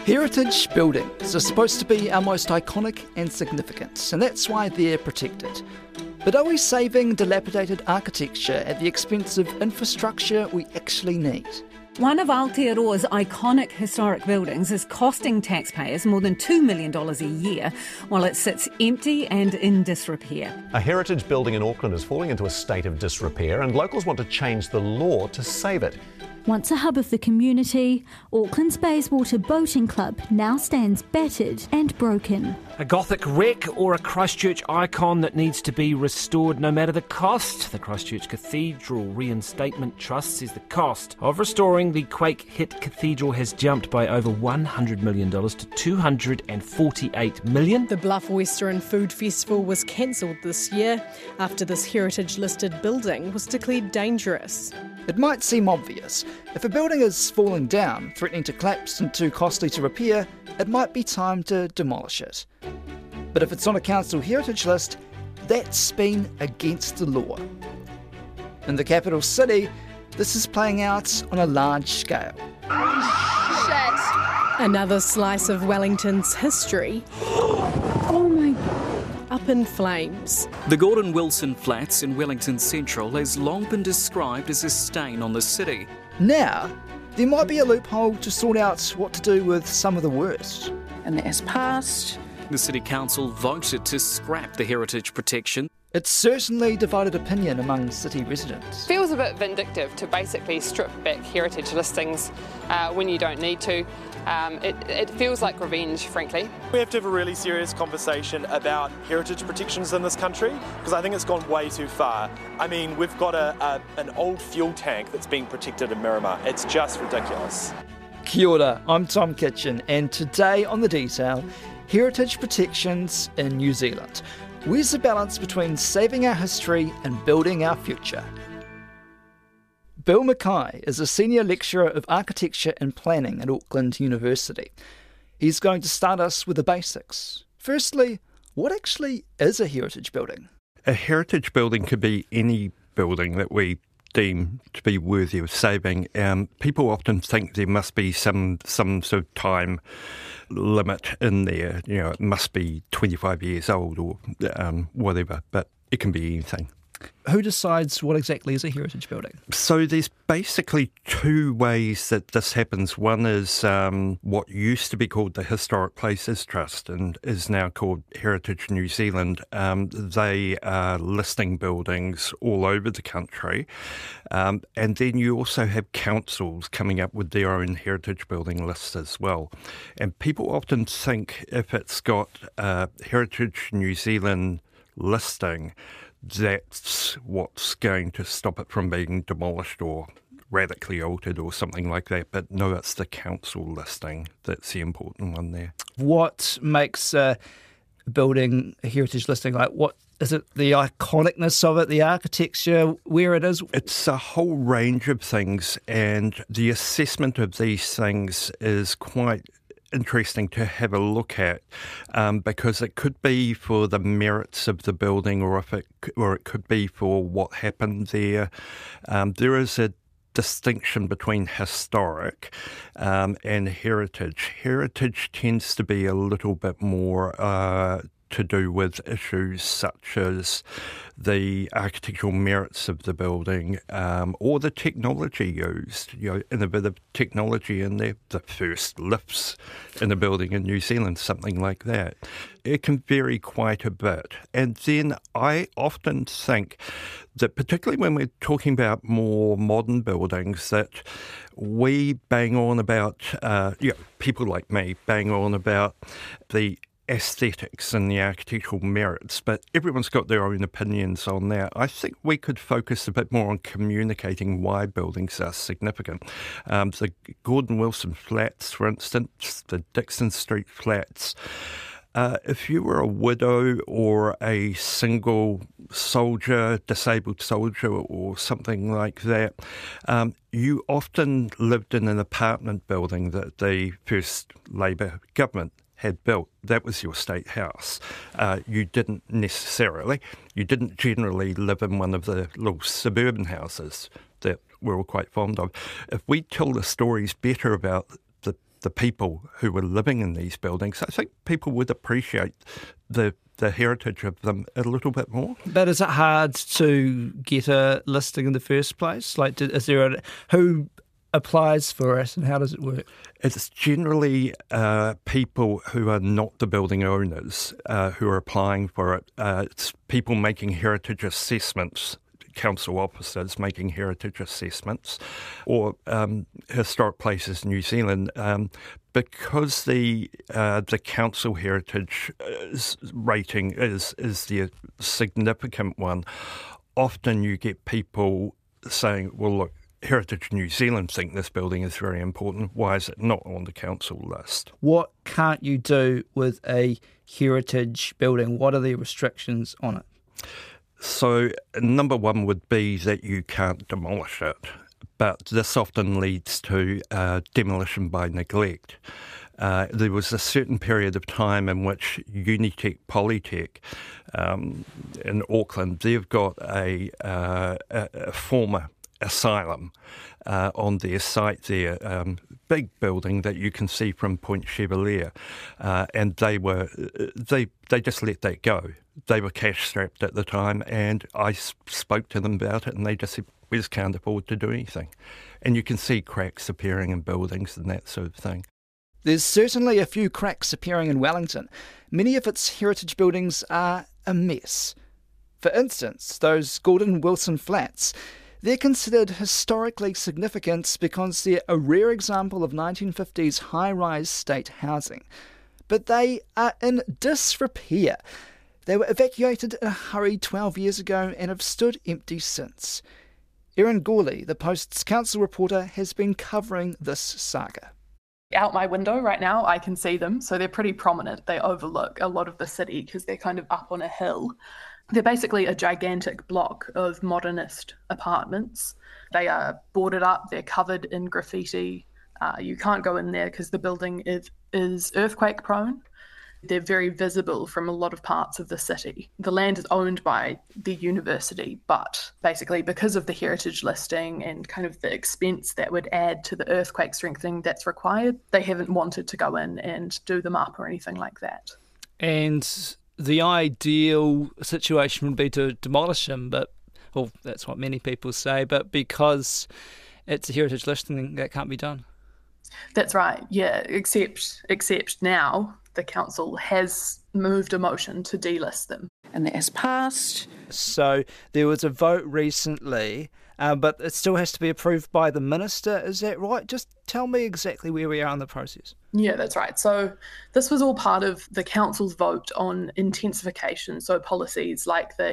Heritage buildings are supposed to be our most iconic and significant, and that's why they're protected. But are we saving dilapidated architecture at the expense of infrastructure we actually need? One of Aotearoa's iconic historic buildings is costing taxpayers more than $2 million a year, while it sits empty and in disrepair. A heritage building in Auckland is falling into a state of disrepair, and locals want to change the law to save it. Once a hub of the community, Auckland's Bayswater Boating Club now stands battered and broken. A Gothic wreck or a Christchurch icon that needs to be restored no matter the cost? The Christchurch Cathedral Reinstatement Trust says the cost of restoring the quake-hit cathedral has jumped by over $100 million to $248 million. The Bluff Western Food Festival was cancelled this year after this heritage-listed building was declared dangerous. It might seem obvious. If a building is falling down, threatening to collapse and too costly to repair, it might be time to demolish it. But if it's on a council heritage list, that's been against the law. In the capital city, this is playing out on a large scale. Another slice of Wellington's history. Oh my... Up in flames. The Gordon Wilson Flats in Wellington Central has long been described as a stain on the city. Now, there might be a loophole to sort out what to do with some of the worst. And that has passed. The City Council voted to scrap the heritage protection. It's certainly divided opinion among city residents. Feels a bit vindictive to basically strip back heritage listings when you don't need to. It feels like revenge, frankly. We have to have a really serious conversation about heritage protections in this country, because I think it's gone way too far. I mean, we've got an old fuel tank that's being protected in Miramar. It's just ridiculous. Kia ora, I'm Tom Kitchen, and today on The Detail, heritage protections in New Zealand. Where's the balance between saving our history and building our future? Bill Mackay is a senior lecturer of architecture and planning at Auckland University. He's going to start us with the basics. Firstly, what actually is a heritage building? A heritage building could be any building that we deem to be worthy of saving. People often think there must be some sort of time limit in there. You know, it must be 25 years old or whatever, but it can be anything. Who decides what exactly is a heritage building? So there's basically two ways that this happens. One is what used to be called the Historic Places Trust and is now called Heritage New Zealand. They are listing buildings all over the country. And then you also have councils coming up with their own heritage building lists as well. And people often think if it's got Heritage New Zealand listing, that's what's going to stop it from being demolished or radically altered or something like that. But no, it's the council listing that's the important one there. What makes a building a heritage listing? Like, what is it? The iconicness of it, the architecture, where it is? It's a whole range of things, and the assessment of these things is quite interesting to have a look at because it could be for the merits of the building or it could be for what happened there. There is a distinction between historic and heritage. Heritage tends to be a little bit more to do with issues such as the architectural merits of the building or the technology used. You know, innovative technology in there, the first lifts in a building in New Zealand, something like that. It can vary quite a bit. And then I often think that particularly when we're talking about more modern buildings, that we bang on about, people like me bang on about the aesthetics and the architectural merits, but everyone's got their own opinions on that. I think we could focus a bit more on communicating why buildings are significant. The Gordon Wilson Flats, for instance, the Dixon Street Flats, if you were a widow or a single soldier, disabled soldier or something like that, you often lived in an apartment building that the first Labour government had built. That was your state house. You didn't generally live in one of the little suburban houses that we're all quite fond of. If we tell the stories better about the the people who were living in these buildings, I think people would appreciate the heritage of them a little bit more. But is it hard to get a listing in the first place? Like, who applies for it and how does it work? It's generally people who are not the building owners who are applying for it. It's people making heritage assessments, council officers making heritage assessments, or Historic Places New Zealand. Because the council heritage rating is the significant one, often you get people saying, well, look, Heritage New Zealand think this building is very important. Why is it not on the council list? What can't you do with a heritage building? What are the restrictions on it? So number one would be that you can't demolish it, but this often leads to demolition by neglect. There was a certain period of time in which Unitec Polytech in Auckland, they've got a former asylum on their site there, big building that you can see from Point Chevalier, and they just let that go. They were cash strapped at the time, and I spoke to them about it, and they just said, we just can't afford to do anything. And you can see cracks appearing in buildings and that sort of thing. There's certainly a few cracks appearing in Wellington. Many of its heritage buildings are a mess. For instance, those Gordon Wilson flats. They're considered historically significant because they're a rare example of 1950s high-rise state housing. But they are in disrepair. They were evacuated in a hurry 12 years ago and have stood empty since. Erin Gawley, the Post's council reporter, has been covering this saga. Out my window right now, I can see them, so they're pretty prominent. They overlook a lot of the city because they're kind of up on a hill. They're basically a gigantic block of modernist apartments. They are boarded up, they're covered in graffiti. You can't go in there because the building is earthquake prone. They're very visible from a lot of parts of the city. The land is owned by the university, but basically because of the heritage listing and kind of the expense that would add to the earthquake strengthening that's required, they haven't wanted to go in and do them up or anything like that. And the ideal situation would be to demolish them, but, well, that's what many people say, but because it's a heritage listing, that can't be done. That's right, yeah, except now the council has moved a motion to delist them. And that has passed. So there was a vote recently, but it still has to be approved by the minister, is that right? Just tell me exactly where we are in the process. Yeah, that's right. So this was all part of the council's vote on intensification, so policies like the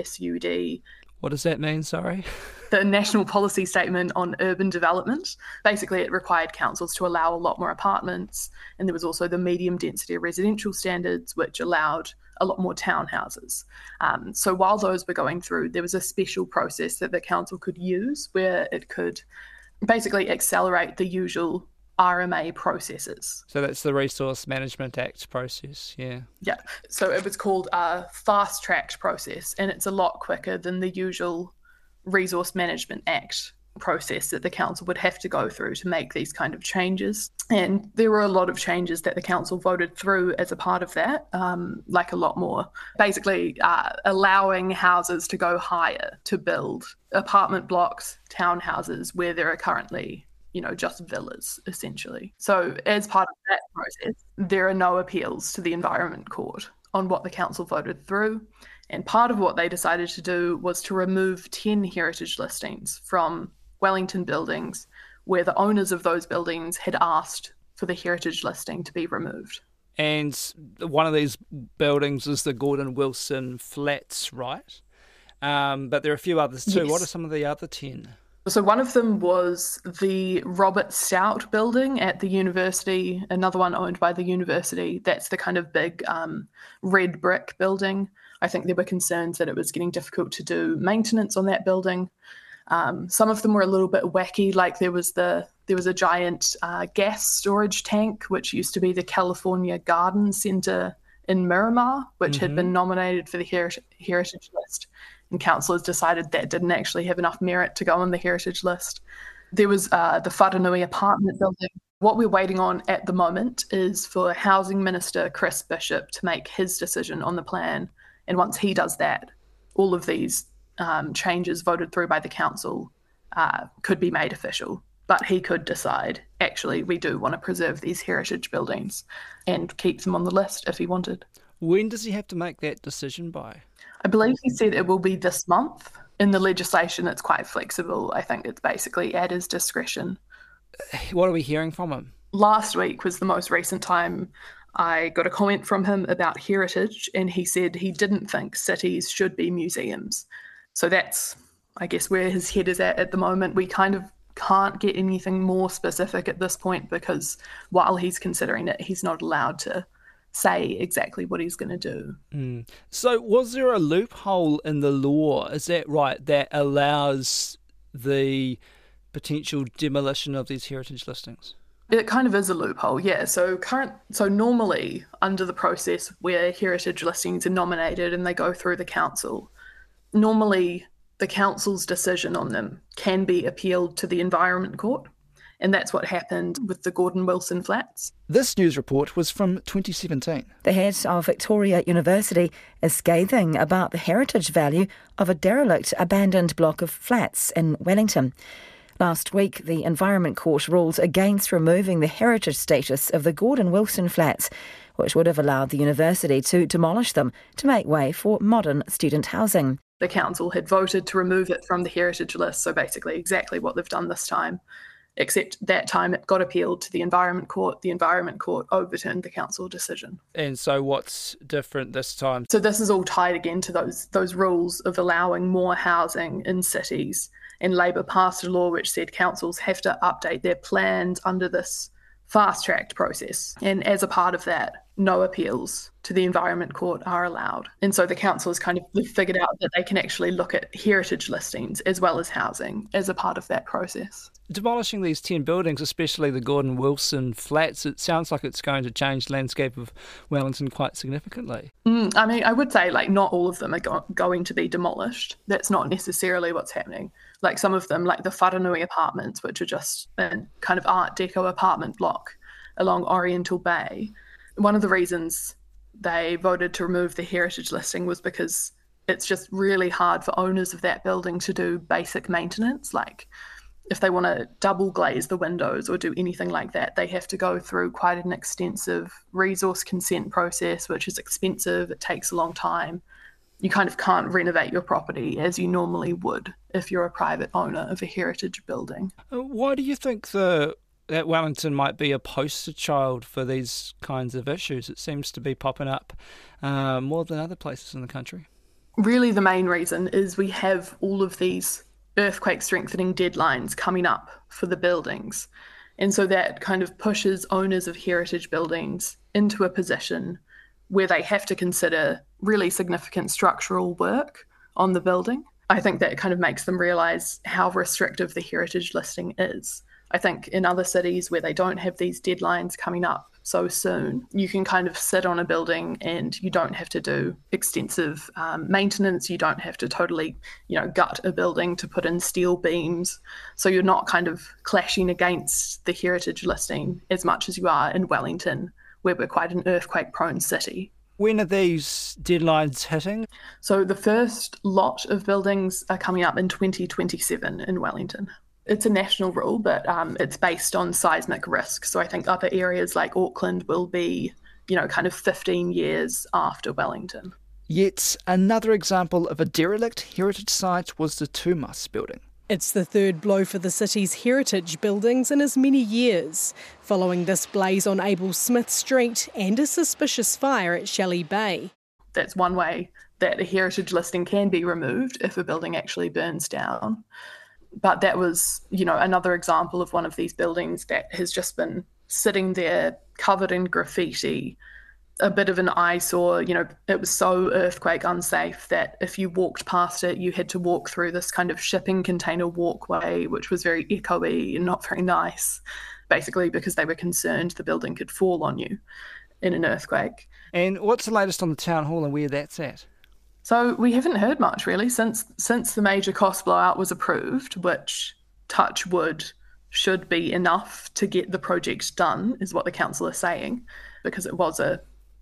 NPSUD. What does that mean, sorry? The National Policy Statement on Urban Development. Basically, it required councils to allow a lot more apartments, and there was also the medium density residential standards, which allowed a lot more townhouses. So while those were going through, there was a special process that the council could use where it could basically accelerate the usual RMA processes. So that's the Resource Management Act process, yeah. Yeah, so it was called a fast-tracked process, and it's a lot quicker than the usual Resource Management Act process that the council would have to go through to make these kind of changes. And there were a lot of changes that the council voted through as a part of that, like a lot more. Basically, allowing houses to go higher to build apartment blocks, townhouses, where there are currently just villas, essentially. So as part of that process, there are no appeals to the Environment Court on what the council voted through. And part of what they decided to do was to remove 10 heritage listings from Wellington buildings where the owners of those buildings had asked for the heritage listing to be removed. And one of these buildings is the Gordon Wilson flats, right? But there are a few others too. Yes. What are some of the other 10? So one of them was the Robert Stout building at the university, another one owned by the university. That's the kind of big red brick building. I think there were concerns that it was getting difficult to do maintenance on that building. Some of them were a little bit wacky, like there was a giant gas storage tank, which used to be the California Garden Centre in Miramar, which had been nominated for the heritage list. And councillors decided that didn't actually have enough merit to go on the heritage list. There was the Whananui apartment building. What we're waiting on at the moment is for Housing Minister Chris Bishop to make his decision on the plan. And once he does that, all of these changes voted through by the council could be made official. But he could decide, actually, we do want to preserve these heritage buildings and keep them on the list if he wanted. When does he have to make that decision by? I believe he said it will be this month. In the legislation, it's quite flexible. I think it's basically at his discretion. What are we hearing from him? Last week was the most recent time I got a comment from him about heritage, and he said he didn't think cities should be museums. So that's, I guess, where his head is at the moment. We kind of can't get anything more specific at this point because while he's considering it, he's not allowed to say exactly what he's going to do. So was there a loophole in the law, is that right, that allows the potential demolition of these heritage listings? It kind of is a loophole, yeah. So normally under the process where heritage listings are nominated and they go through the council, normally the council's decision on them can be appealed to the Environment Court. And that's what happened with the Gordon Wilson flats. This news report was from 2017. The head of Victoria University is scathing about the heritage value of a derelict abandoned block of flats in Wellington. Last week, the Environment Court ruled against removing the heritage status of the Gordon Wilson flats, which would have allowed the university to demolish them to make way for modern student housing. The council had voted to remove it from the heritage list, so basically exactly what they've done this time. Except that time it got appealed to the Environment Court. The Environment Court overturned the council decision. And so what's different this time? So this is all tied again to those rules of allowing more housing in cities. And Labor passed a law which said councils have to update their plans under this fast-tracked process. And as a part of that, no appeals to the Environment Court are allowed. And so the council has kind of figured out that they can actually look at heritage listings as well as housing as a part of that process. Demolishing these 10 buildings, especially the Gordon Wilson flats, it sounds like it's going to change the landscape of Wellington quite significantly. I mean, I would say not all of them are going to be demolished. That's not necessarily what's happening. Like some of them, like the Wharanui apartments, which are just a kind of Art Deco apartment block along Oriental Bay. One of the reasons they voted to remove the heritage listing was because it's just really hard for owners of that building to do basic maintenance. Like if they want to double glaze the windows or do anything like that, they have to go through quite an extensive resource consent process, which is expensive. It takes a long time. You kind of can't renovate your property as you normally would if you're a private owner of a heritage building. Why do you think that Wellington might be a poster child for these kinds of issues? It seems to be popping up more than other places in the country. Really, the main reason is we have all of these earthquake strengthening deadlines coming up for the buildings. And so that kind of pushes owners of heritage buildings into a position where they have to consider really significant structural work on the building. I think that kind of makes them realise how restrictive the heritage listing is. I think in other cities where they don't have these deadlines coming up so soon, you can kind of sit on a building and you don't have to do extensive maintenance. You don't have to totally, gut a building to put in steel beams. So you're not kind of clashing against the heritage listing as much as you are in Wellington, where we're quite an earthquake-prone city. When are these deadlines hitting? So the first lot of buildings are coming up in 2027 in Wellington. It's a national rule, but it's based on seismic risk. So I think other areas like Auckland will be, kind of 15 years after Wellington. Yet another example of a derelict heritage site was the Tumas building. It's the third blow for the city's heritage buildings in as many years, following this blaze on Abel Smith Street and a suspicious fire at Shelley Bay. That's one way that a heritage listing can be removed if a building actually burns down. But that was, another example of one of these buildings that has just been sitting there covered in graffiti, a bit of an eyesore. It was so earthquake unsafe that if you walked past it, you had to walk through this kind of shipping container walkway, which was very echoey and not very nice, basically because they were concerned the building could fall on you in an earthquake. And what's the latest on the town hall and where that's at? So we haven't heard much really since the major cost blowout was approved, which, touch wood, should be enough to get the project done, is what the council is saying, because it was a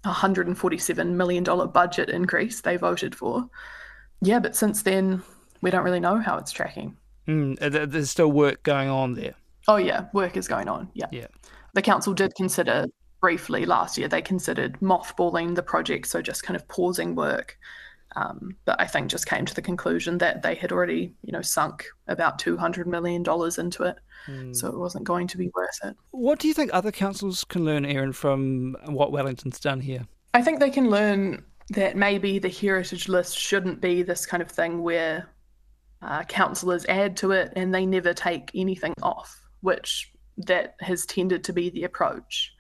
$147 million budget increase they voted for. Yeah, but since then, we don't really know how it's tracking. There's still work going on there. Oh, yeah, work is going on, yeah. The council did consider briefly last year, they considered mothballing the project, so just kind of pausing work. But I think just came to the conclusion that they had already, sunk about $200 million into it. So it wasn't going to be worth it. What do you think other councils can learn, Erin, from what Wellington's done here? I think they can learn that maybe the heritage list shouldn't be this kind of thing where councillors add to it and they never take anything off, which that has tended to be the approach.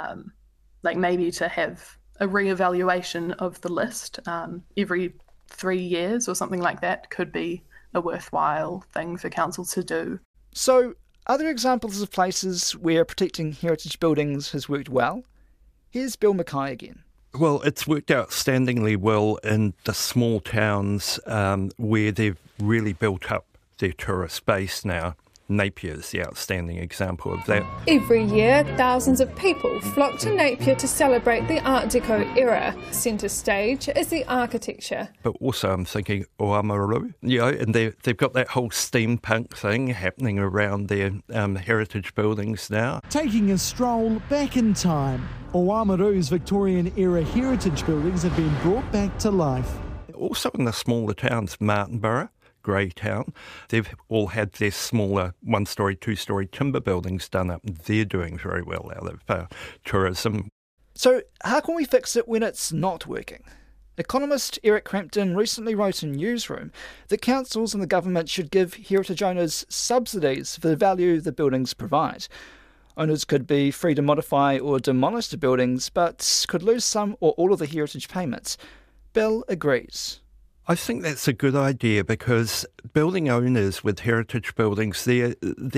Like maybe to have a re-evaluation of the list every 3 years or something like that could be a worthwhile thing for councils to do. So, are there examples of places where protecting heritage buildings has worked well? Here's Bill Mackay again. Well, it's worked outstandingly well in the small towns where they've really built up their tourist base now. Napier's the outstanding example of that. Every year, thousands of people flock to Napier to celebrate the Art Deco era. Centre stage is the architecture. But also I'm thinking Oamaru, and they've got that whole steampunk thing happening around their heritage buildings now. Taking a stroll back in time, Oamaru's Victorian-era heritage buildings have been brought back to life. Also in the smaller towns, Martinborough, Greytown, they've all had their smaller one-storey, two-storey timber buildings done up. They're doing very well out of tourism. So how can we fix it when it's not working? Economist Eric Crampton recently wrote in Newsroom that councils and the government should give heritage owners subsidies for the value the buildings provide. Owners could be free to modify or demolish the buildings, but could lose some or all of the heritage payments. Bill agrees. I think that's a good idea because building owners with heritage buildings, they're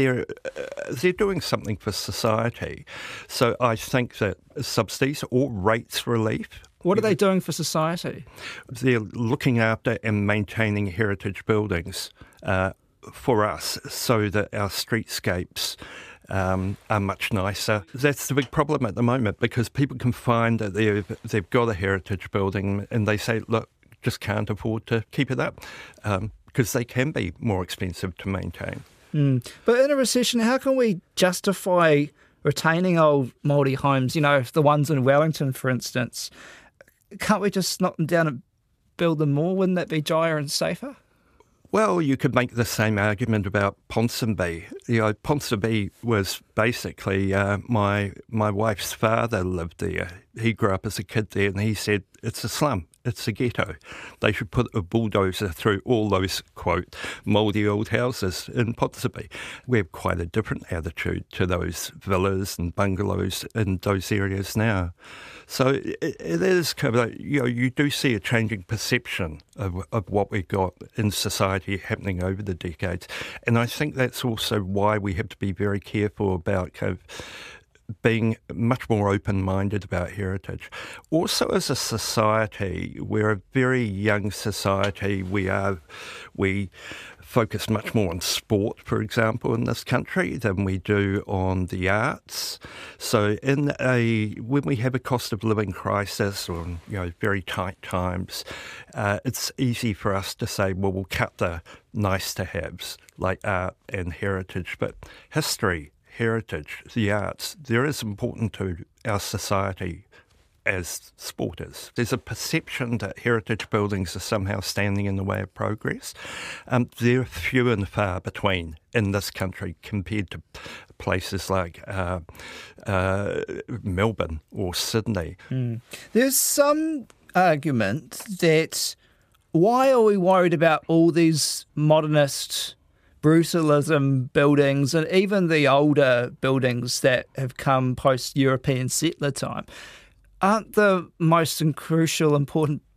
doing something for society. So I think that subsidies or rates relief. What are they doing for society? They're looking after and maintaining heritage buildings for us so that our streetscapes are much nicer. That's the big problem at the moment because people can find that they've got a heritage building and they say, look, just can't afford to keep it up because they can be more expensive to maintain. But in a recession, how can we justify retaining old Māori homes, the ones in Wellington, for instance? Can't we just knock them down and build them more? Wouldn't that be drier and safer? Well, you could make the same argument about Ponsonby. Ponsonby was basically my wife's father lived there. He grew up as a kid there and he said, it's a slum. It's a ghetto. They should put a bulldozer through all those, quote, mouldy old houses in Ponsonby. We have quite a different attitude to those villas and bungalows in those areas now. So it is kind of, you do see a changing perception of what we've got in society happening over the decades. And I think that's also why we have to be very careful about kind of being much more open-minded about heritage. Also, as a society, we're a very young society. We focus much more on sport, for example, in this country than we do on the arts. So when we have a cost of living crisis or very tight times, it's easy for us to say, well, we'll cut the nice-to-haves like art and heritage, but history, heritage, the arts, they're as important to our society as sport is. There's a perception that heritage buildings are somehow standing in the way of progress. They're few and far between in this country compared to places like Melbourne or Sydney. There's some argument that why are we worried about all these modernist brutalism buildings and even the older buildings that have come post-European settler time? Aren't the most crucial, important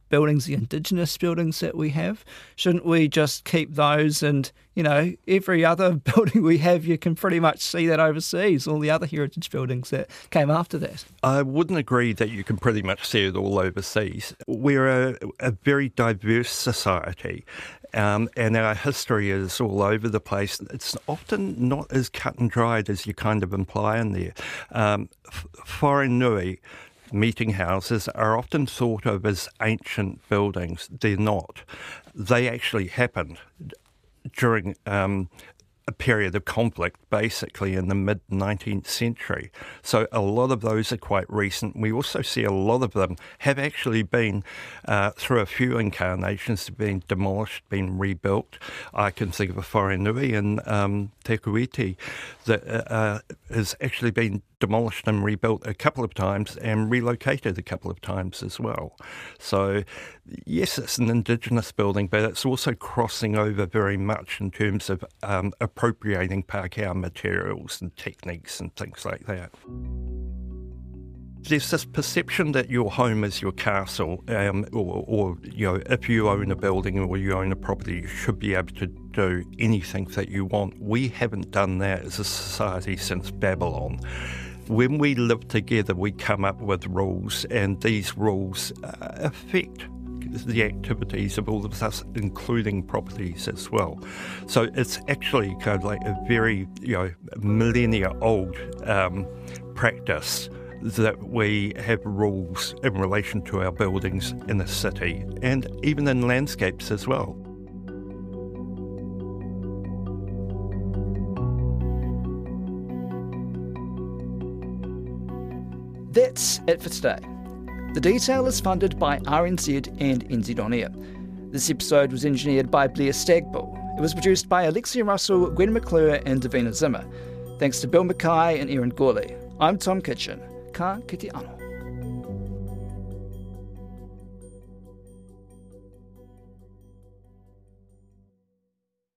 buildings, the Indigenous buildings that we have? Shouldn't we just keep those and, every other building we have, you can pretty much see that overseas, all the other heritage buildings that came after that? I wouldn't agree that you can pretty much see it all overseas. We're a very diverse society. And our history is all over the place. It's often not as cut and dried as you kind of imply in there. Wharenui meeting houses are often thought of as ancient buildings. They're not. They actually happened during a period of conflict, basically in the mid-19th century. So a lot of those are quite recent. We also see a lot of them have actually been, through a few incarnations, been demolished, been rebuilt. I can think of a Wharenui in Te Kuiti that has actually been demolished and rebuilt a couple of times and relocated a couple of times as well. So yes, it's an Indigenous building, but it's also crossing over very much in terms of appropriating Pākehā materials and techniques and things like that. There's this perception that your home is your castle, or if you own a building or you own a property, you should be able to do anything that you want. We haven't done that as a society since Babylon. When we live together, we come up with rules, and these rules affect the activities of all of us, including properties as well. So it's actually kind of like a very, millennia-old practice that we have rules in relation to our buildings in the city and even in landscapes as well. That's it for today. The Detail is funded by RNZ and NZ On Air. This episode was engineered by Blair Stagbull. It was produced by Alexia Russell, Gwen McClure and Davina Zimmer. Thanks to Bill Mackay and Erin Gawley. I'm Tom Kitchen. Ka kite anō.